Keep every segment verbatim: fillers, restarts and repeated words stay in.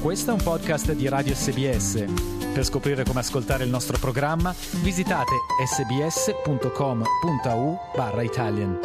Questo è un podcast di Radio S B S. Per scoprire come ascoltare il nostro programma, visitate sbs.com.au barra Italian.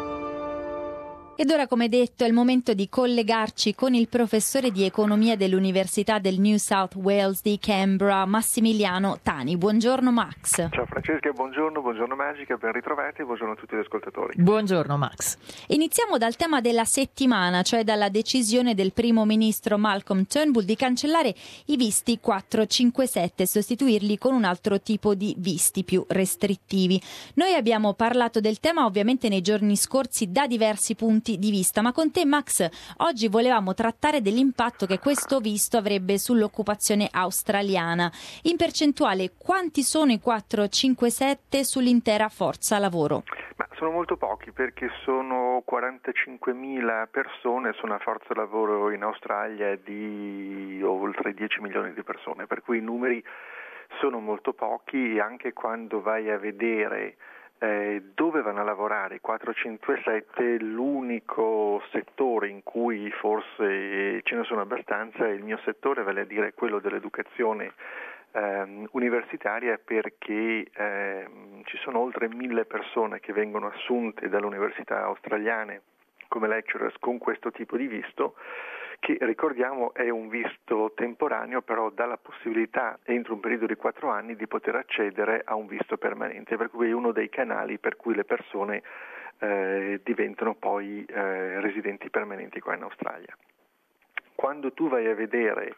Ed ora, come detto, è il momento di collegarci con il professore di economia dell'Università del New South Wales di Canberra, Massimiliano Tani. Buongiorno Max. Ciao Francesca, buongiorno, buongiorno Magica, ben ritrovati e buongiorno a tutti gli ascoltatori. Buongiorno Max. Iniziamo dal tema della settimana, cioè dalla decisione del primo ministro Malcolm Turnbull di cancellare i visti quattro cinque sette e sostituirli con un altro tipo di visti più restrittivi. Noi abbiamo parlato del tema ovviamente nei giorni scorsi da diversi punti di vista, ma con te Max oggi volevamo trattare dell'impatto che questo visto avrebbe sull'occupazione australiana. In percentuale, quanti sono i quattro cinque sette sull'intera forza lavoro? Ma sono molto pochi, perché sono quarantacinquemila persone su una forza lavoro in Australia di oltre dieci milioni di persone, per cui i numeri sono molto pochi. E anche quando vai a vedere Eh, dove vanno a lavorare i quattro cinque sette, l'unico settore in cui forse ce ne sono abbastanza è il mio settore, vale a dire quello dell'educazione eh, universitaria, perché eh, ci sono oltre mille persone che vengono assunte dalle università australiane come lecturers con questo tipo di visto, che ricordiamo è un visto temporaneo, però dà la possibilità entro un periodo di quattro anni di poter accedere a un visto permanente, per cui è uno dei canali per cui le persone eh, diventano poi eh, residenti permanenti qua in Australia. Quando tu vai a vedere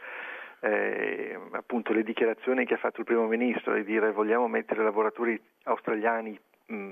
eh, appunto le dichiarazioni che ha fatto il primo ministro di dire vogliamo mettere lavoratori australiani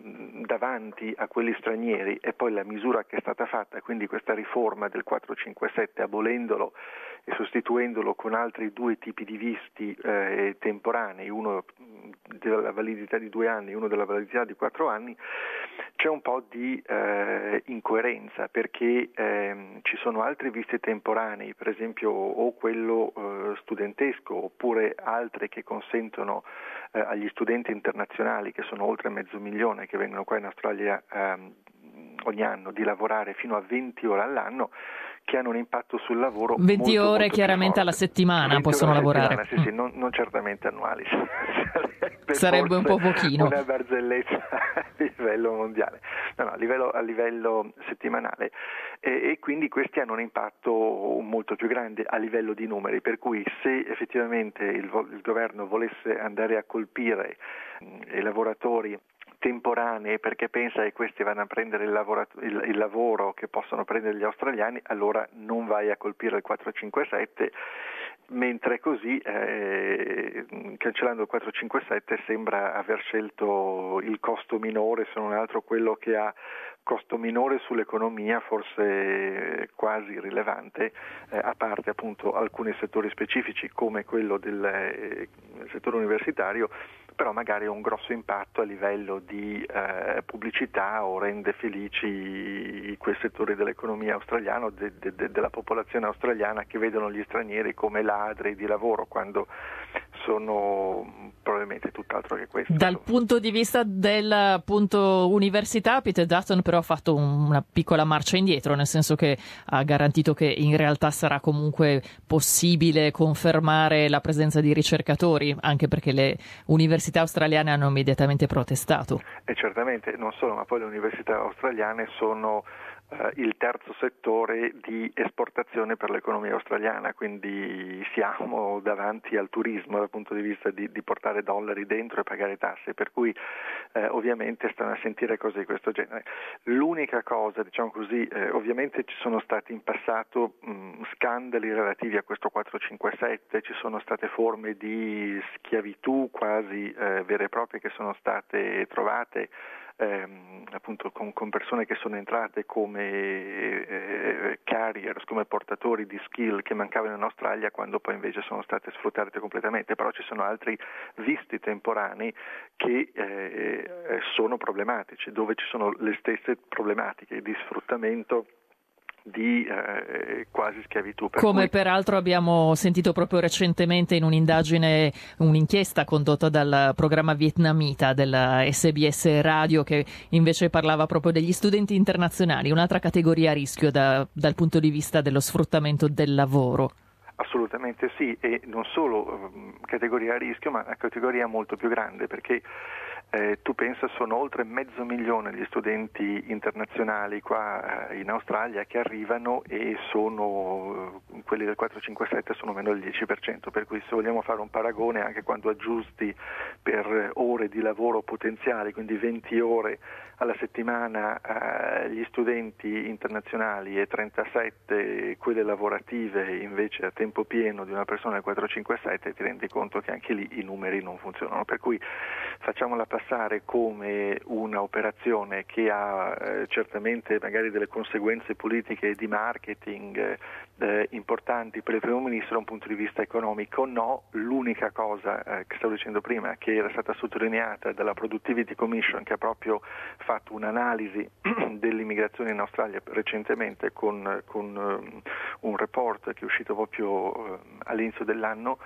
davanti a quelli stranieri, e poi la misura che è stata fatta, quindi questa riforma del quattro cinque sette, abolendolo e sostituendolo con altri due tipi di visti eh, temporanei, uno della validità di due anni e uno della validità di quattro anni, c'è un po' di eh, incoerenza, perché eh, ci sono altri visti temporanei, per esempio o quello eh, studentesco, oppure altri che consentono eh, agli studenti internazionali, che sono oltre mezzo milione, che vengono qua in Australia ehm, ogni anno, di lavorare fino a venti ore all'anno, che hanno un impatto sul lavoro venti molto, ore molto chiaramente alla settimana possono lavorare. Sì, sì, non, non certamente annuali. Sarebbe, Sarebbe un po' pochino. Una barzelletta a livello mondiale, no, no, a livello, a livello settimanale. E, e quindi questi hanno un impatto molto più grande a livello di numeri, per cui se effettivamente il, il governo volesse andare a colpire mh, i lavoratori temporanee, perché pensa che questi vanno a prendere il, lavorato- il, il lavoro che possono prendere gli australiani, allora non vai a colpire il quattro cinque sette, mentre così eh, cancellando il quattro cinque sette sembra aver scelto il costo minore, se non altro quello che ha costo minore sull'economia, forse quasi irrilevante, eh, a parte appunto alcuni settori specifici come quello del eh, settore universitario, però magari ha un grosso impatto a livello di eh, pubblicità, o rende felici quei settori dell'economia australiana, de, de, de, della popolazione australiana, che vedono gli stranieri come ladri di lavoro, quando sono probabilmente tutt'altro che questo. Dal punto di vista del punto università, Peter Dutton però ha fatto un, una piccola marcia indietro, nel senso che ha garantito che in realtà sarà comunque possibile confermare la presenza di ricercatori, anche perché le università australiane hanno immediatamente protestato. E certamente, non solo, ma poi le università australiane sono Uh, il terzo settore di esportazione per l'economia australiana, quindi siamo davanti al turismo dal punto di vista di, di portare dollari dentro e pagare tasse, per cui eh, ovviamente stanno a sentire cose di questo genere. L'unica cosa, diciamo così, eh, ovviamente ci sono stati in passato mh, scandali relativi a questo quattro cinque sette, ci sono state forme di schiavitù quasi eh, vere e proprie che sono state trovate ehm, appunto con, con persone che sono entrate come eh, carriers, come portatori di skill che mancavano in Australia, quando poi invece sono state sfruttate completamente. Però ci sono altri visti temporanei che eh, sono problematici, dove ci sono le stesse problematiche di sfruttamento, di eh, quasi schiavitù. Per Come cui... peraltro abbiamo sentito proprio recentemente in un'indagine, un'inchiesta condotta dal programma vietnamita della S B S Radio, che invece parlava proprio degli studenti internazionali, un'altra categoria a rischio da, dal punto di vista dello sfruttamento del lavoro. Assolutamente sì, e non solo um, categoria a rischio, ma una categoria molto più grande, perché eh, tu pensa sono oltre mezzo milione gli studenti internazionali qua eh, in Australia che arrivano, e sono eh, quelli del quattro cinque sette sono meno del dieci per cento, per cui se vogliamo fare un paragone, anche quando aggiusti per ore di lavoro potenziali, quindi venti ore alla settimana eh, gli studenti internazionali e trentasette quelle lavorative invece a tempo pieno di una persona del quattro cinque sette, ti rendi conto che anche lì i numeri non funzionano, per cui facciamola passare come una operazione che ha eh, certamente magari delle conseguenze politiche e di marketing eh, importanti per il primo ministro da un punto di vista economico. No, l'unica cosa eh, che stavo dicendo prima, che era stata sottolineata dalla Productivity Commission, che ha proprio fatto un'analisi dell'immigrazione in Australia recentemente con, con um, un report che è uscito proprio uh, all'inizio dell'anno,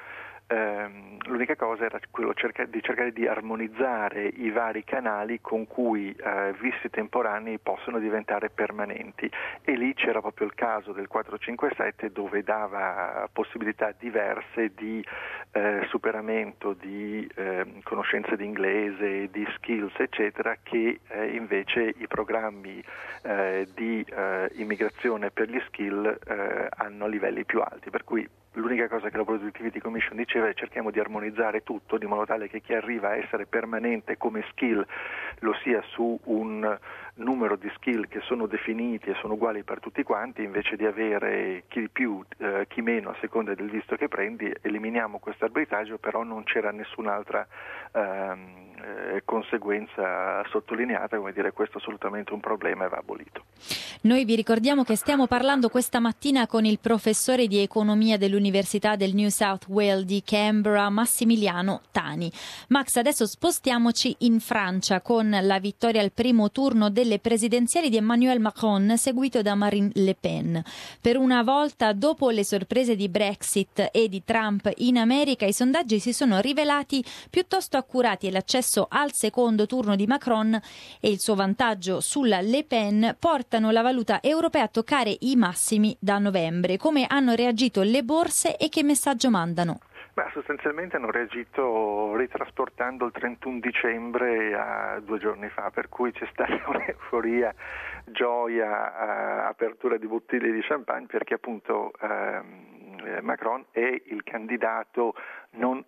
ehm, l'unica cosa era quello cerca, di cercare di armonizzare i vari canali con cui eh, visti temporanei possono diventare permanenti, e lì c'era proprio il caso del quattro cinque sette, dove dava possibilità diverse di eh, superamento di eh, conoscenze di inglese, di skills eccetera, che eh, invece i programmi eh, di eh, immigrazione per gli skill eh, hanno livelli più alti, per cui l'unica cosa che la Productivity Commission diceva è: cerchiamo di armonizzare tutto di modo tale che chi arriva a essere permanente come skill lo sia su un numero di skill che sono definiti e sono uguali per tutti quanti, invece di avere chi di più, eh, chi meno a seconda del visto che prendi. Eliminiamo questo arbitraggio, però non c'era nessun'altra ehm, eh, conseguenza sottolineata, come dire questo è assolutamente un problema e va abolito. Noi vi ricordiamo che stiamo parlando questa mattina con il professore di economia dell'Università del New South Wales di Canberra, Massimiliano Tani. Max, adesso spostiamoci in Francia con la vittoria al primo turno delle presidenziali di Emmanuel Macron, seguito da Marine Le Pen. Per una volta, dopo le sorprese di Brexit e di Trump in America, i sondaggi si sono rivelati piuttosto accurati e l'accesso al secondo turno di Macron e il suo vantaggio sulla Le Pen portano la valuta europea a toccare i massimi da novembre. Come hanno reagito le borse e che messaggio mandano? Beh, sostanzialmente hanno reagito ritrasportando il trentuno dicembre a due giorni fa, per cui c'è stata un'euforia, gioia, apertura di bottiglie di champagne, perché appunto ehm, Macron è il candidato non,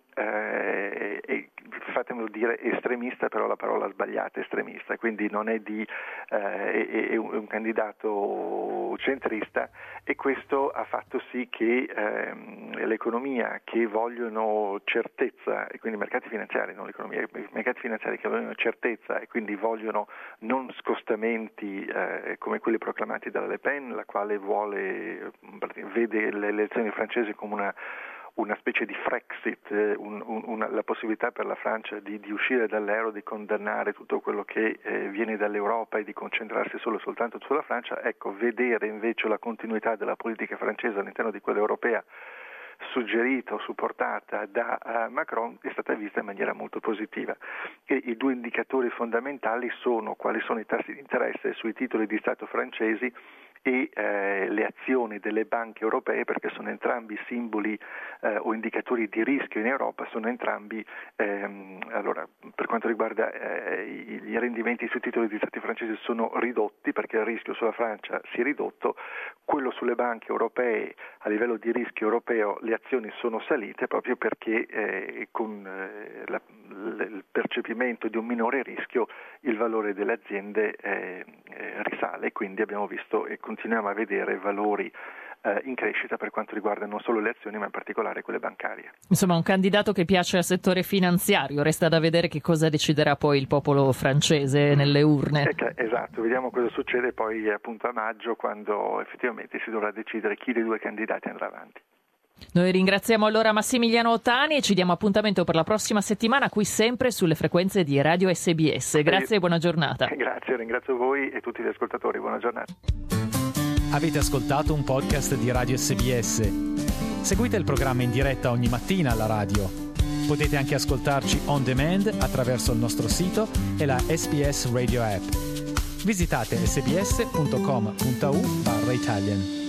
eh, eh, fatemelo dire, estremista, però la parola sbagliata, estremista, quindi non è di eh, è, è, un, è un candidato centrista, e questo ha fatto sì che ehm, l'economia, che vogliono certezza, e quindi i mercati finanziari, non l'economia, i mercati finanziari che vogliono certezza e quindi vogliono non scostamenti eh, come quelli proclamati dalla Le Pen, la quale vuole vede le elezioni francesi come una una specie di Frexit, un, un, una, la possibilità per la Francia di, di uscire dall'euro, di condannare tutto quello che eh, viene dall'Europa e di concentrarsi solo e soltanto sulla Francia. Ecco, vedere invece la continuità della politica francese all'interno di quella europea, suggerita o supportata da uh, Macron, è stata vista in maniera molto positiva. E i due indicatori fondamentali sono quali sono i tassi di interesse sui titoli di Stato francesi e eh, le azioni delle banche europee, perché sono entrambi simboli eh, o indicatori di rischio in Europa, sono entrambi, ehm, allora per quanto riguarda eh, i rendimenti sui titoli di Stati francesi sono ridotti perché il rischio sulla Francia si è ridotto, quello sulle banche europee a livello di rischio europeo le azioni sono salite proprio perché eh, con eh, la, l, il percepimento di un minore rischio il valore delle aziende eh, eh, risale, quindi abbiamo visto e continuiamo a vedere valori eh, in crescita per quanto riguarda non solo le azioni ma in particolare quelle bancarie. Insomma, un candidato che piace al settore finanziario, resta da vedere che cosa deciderà poi il popolo francese nelle urne. Esatto, vediamo cosa succede poi appunto a maggio, quando effettivamente si dovrà decidere chi dei due candidati andrà avanti. Noi ringraziamo allora Massimiliano Tani e ci diamo appuntamento per la prossima settimana qui sempre sulle frequenze di Radio S B S. Grazie e buona giornata. Grazie, ringrazio voi e tutti gli ascoltatori, buona giornata. Avete ascoltato un podcast di Radio S B S. Seguite il programma in diretta ogni mattina alla radio. Potete anche ascoltarci on demand attraverso il nostro sito e la S B S Radio app. Visitate sbs punto com punto a u barra Italian.